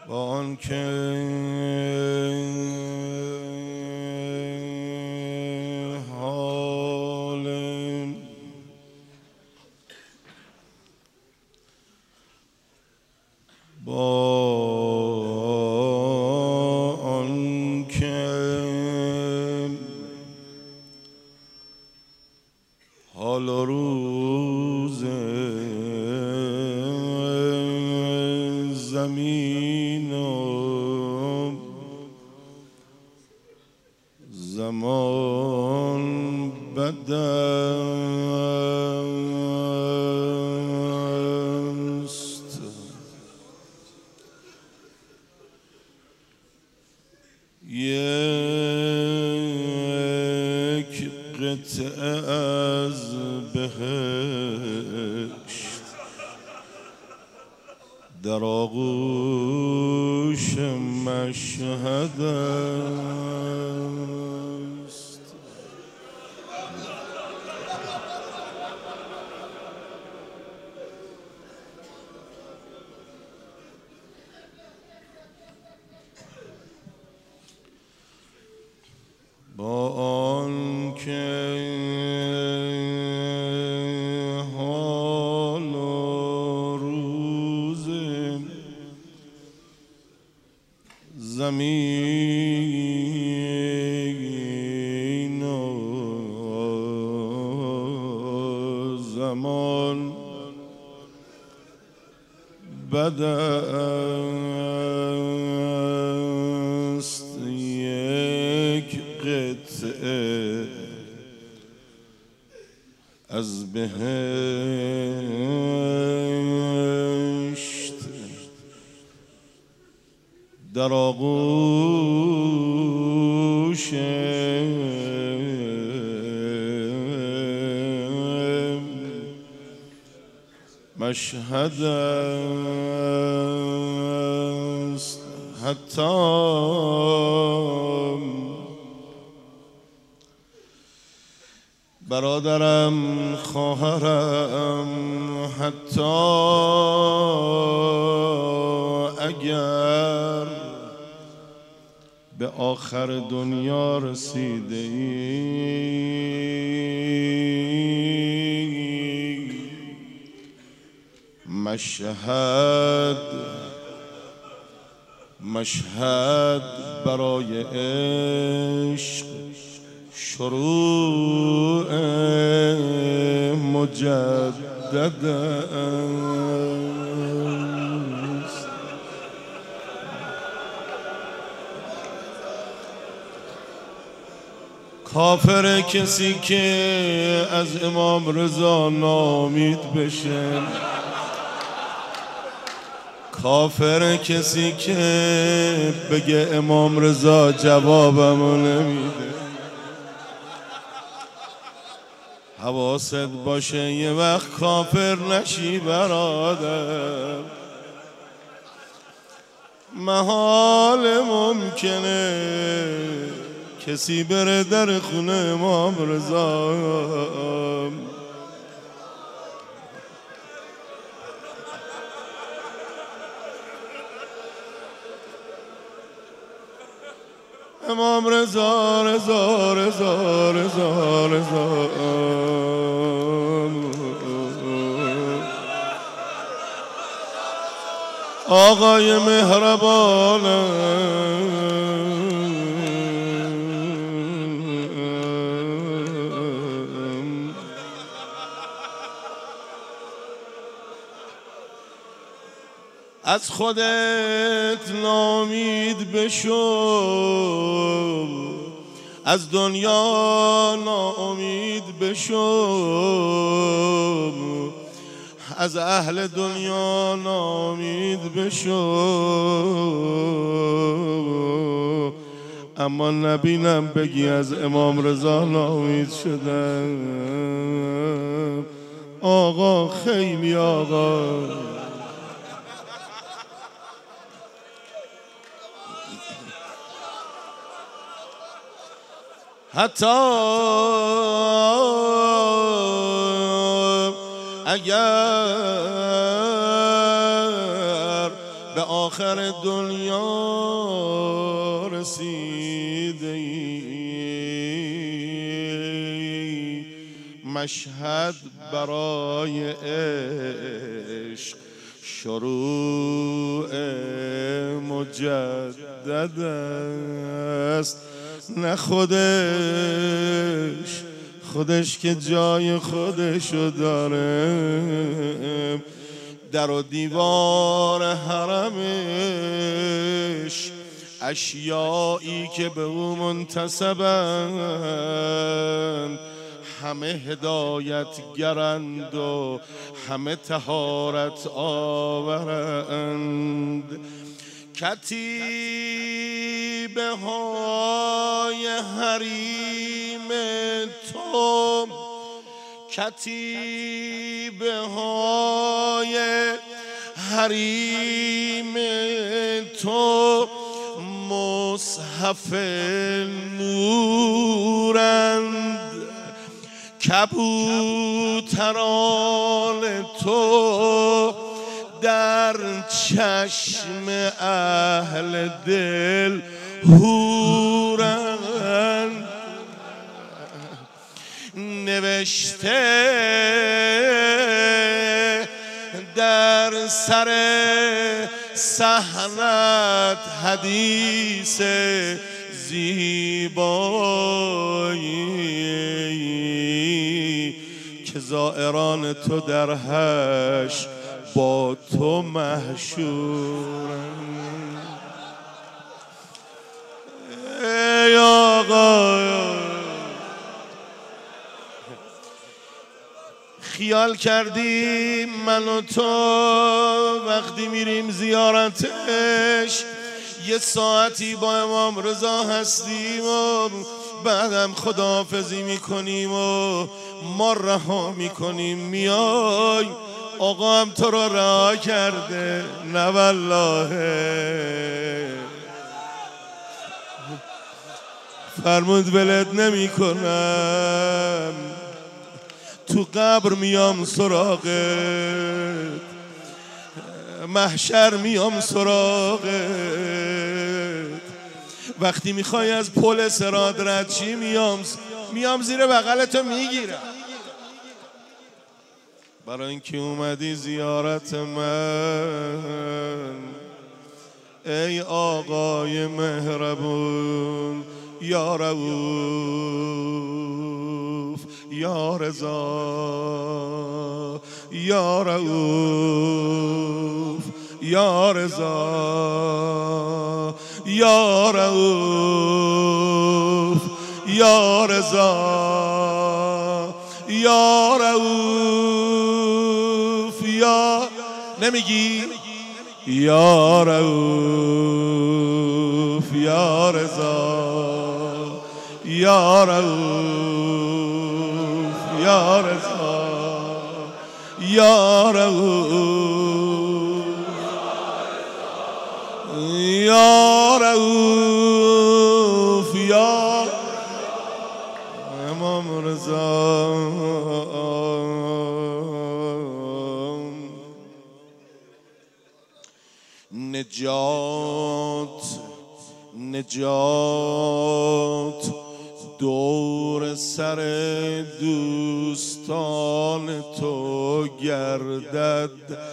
با آنکه حال حال و روز زمین و زمان بد است. یک قطعه از بهشت در آغوش مشهد است. با آنکه حال و روز زمین و زمان بد است. یک قطعه از بهشت در آغوش مشهد است. حتی برادرم، خواهرم، حتی اگر به آخر دنیا رسیده ای، مشهد برای عشق شروع مجدد است. کافر کسی که از امام رضا ناامید بشه، کافر کسی که بگه امام رضا جوابمو نمیده. حواست باشه یه وقت کافر نشی برادر. محال ممکنه کسی بره در خونه امام رضا، امام رضا رضا رضا رضا رضا آقای مهربان، از خودت ناامید بشو، از دنیا ناامید بشو، از اهل دنیا ناامید بشو. اما نبینم بگی از امام رضا ناامید شدم. آقا خیلی آقا، حتی اگر به آخر دنیا رسیده ای، مشهد برای عشق شروع مجدد است. نه خودش که جای خودشو داره، در و دیوار حرمش اشیایی که به او منتسبند همه هدایت گرند و همه طهارت آورند. کتیبه های حریم تو، کتیبه های حریم تو مصحف نورند. کبوتران تو در چشم اهل دل حورند. نوشته در سر صحنت حدیث زیبایی که زائران تو در حشر با تو محشورند. ای آقا خیال کردی من و تو وقتی میریم زیارتش یه ساعتی با امام رضا هستیم و بعدم خداحافظی میکنیم و ما رها میکنیم میای آقا هم تو رو رها کرده؟ نه والله. فرمود ولت نمی کنم، تو قبر میام سراغت، محشر میام سراغت، وقتی میخوای از پل صراط رد چی میام زیر بغلتو میگیرم. برای اینکه اومدی زیارت من ای آقای مهربون، یا رؤوف یا رضا، یا رؤوف یا رضا، یا رؤوف یا رضا، یا رؤوف یا نمیگی یا رؤوف یا رضا، یا رؤوف یا رضا، یا رؤوف یا رؤوف یا امام رضا. نجات دور سر دوستان تو گردد،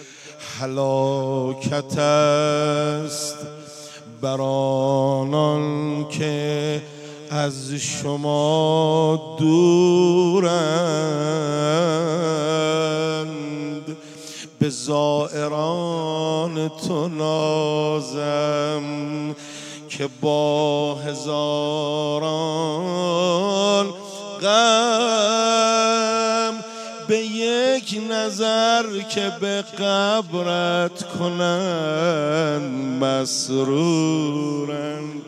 هلاکت است بر آنان که از شما دورند. به زائران تو نازم که با هزاران غم به یک نظر که به قبرت کنند مسرورند.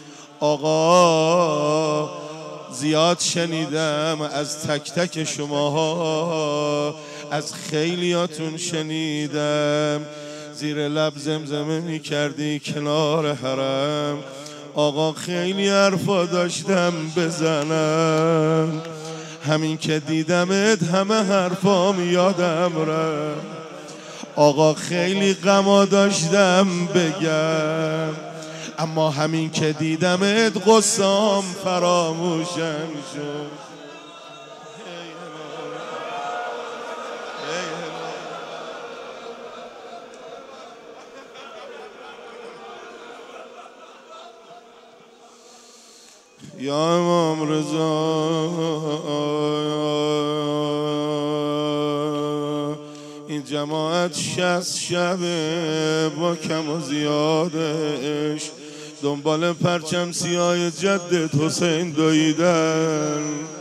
آقا زیاد شنیدم از تک تک شماها، از خیلیاتون شنیدم زیر لب زمزمه می کردی کنار حرم. آقا خیلی حرفا داشتم بزنم، همین که دیدمت همه حرفام یادم رفت. آقا خیلی غما داشتم بگم، اما همین که دیدمت قصام فراموشم شد. یا امام رضا این جماعت 60 شبه با کم و زیادش دنبال پرچم سیاه جدت حسین دویدن.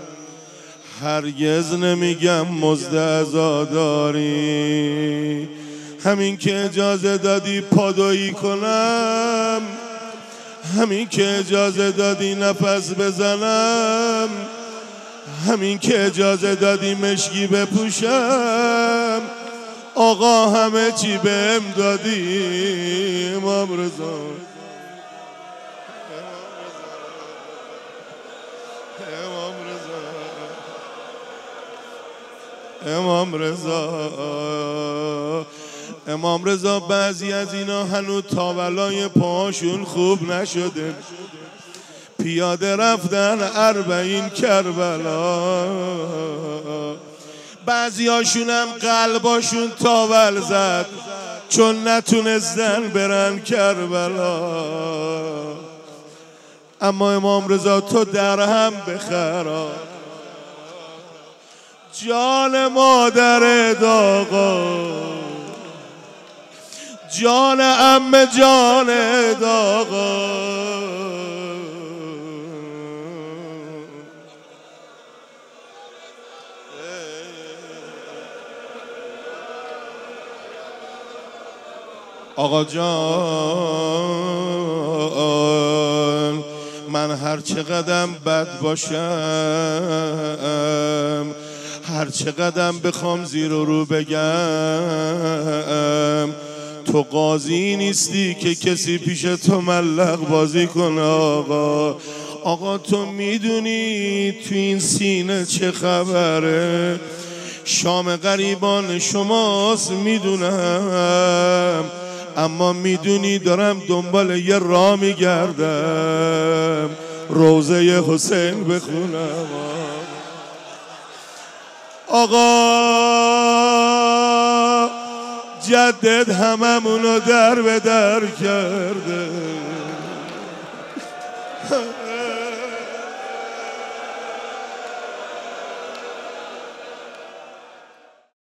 هرگز نمیگم مزد عزاداری، همین که اجازه دادی پادویی کنم، همین که اجازه دادی نفس بزنم، همین که اجازه دادی مشکی بپوشم، آقا همه چی بهم دادی. امام رضا امام رضا امام رضا بعضی از اینا هنوز تاولای پاشون خوب نشده، پیاده رفتن 40 کربلا. بعضی هاشونم قلباشون تاول زد چون نتونستن برن کربلا. اما امام رضا تو درهم بخرا، جان مادر آقا، جان عمه، جان آقا. آقا جان من هر چقدر بد باشم، هر چقدر بخوام زیر و رو بگم، تو قاضی نیستی که کسی پیش تو ملق بازی کنه. آقا آقا تو میدونی تو این سینه چه خبره، شام غریبان شماست میدونم، اما میدونی دارم دنبال یه راه میگردم روضه حسین بخونم. آقا جدد هممونو در به در کرده،